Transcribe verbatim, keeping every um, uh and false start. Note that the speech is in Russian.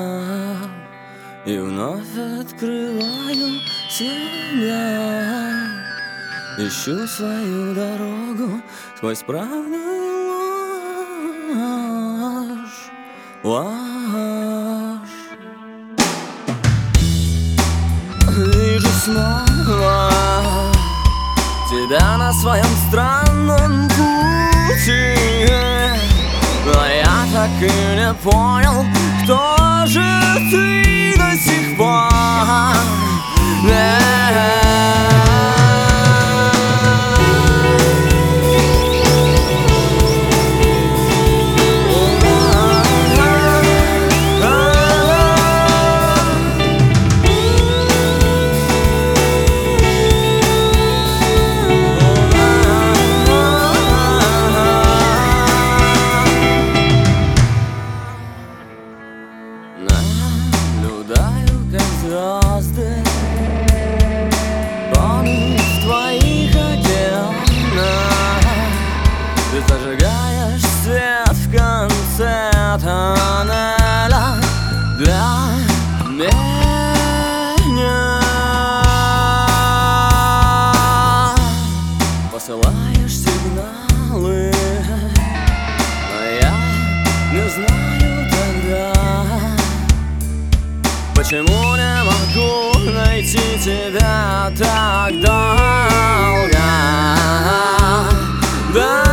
и вновь открываю себя. Ищу свою дорогу сквозь правду и ложь, ложь. Вижу снова тебя на своем странном пути, но я так и не понял, кто же ты до сих пор. Наблюдаю, как звезды тонут в твоих океанах. Ты зажигаешь свет в конце тоннеля для меня. Посылаешь сигналы, но я не знаю тогда, почему не могу найти тебя так долго? Да.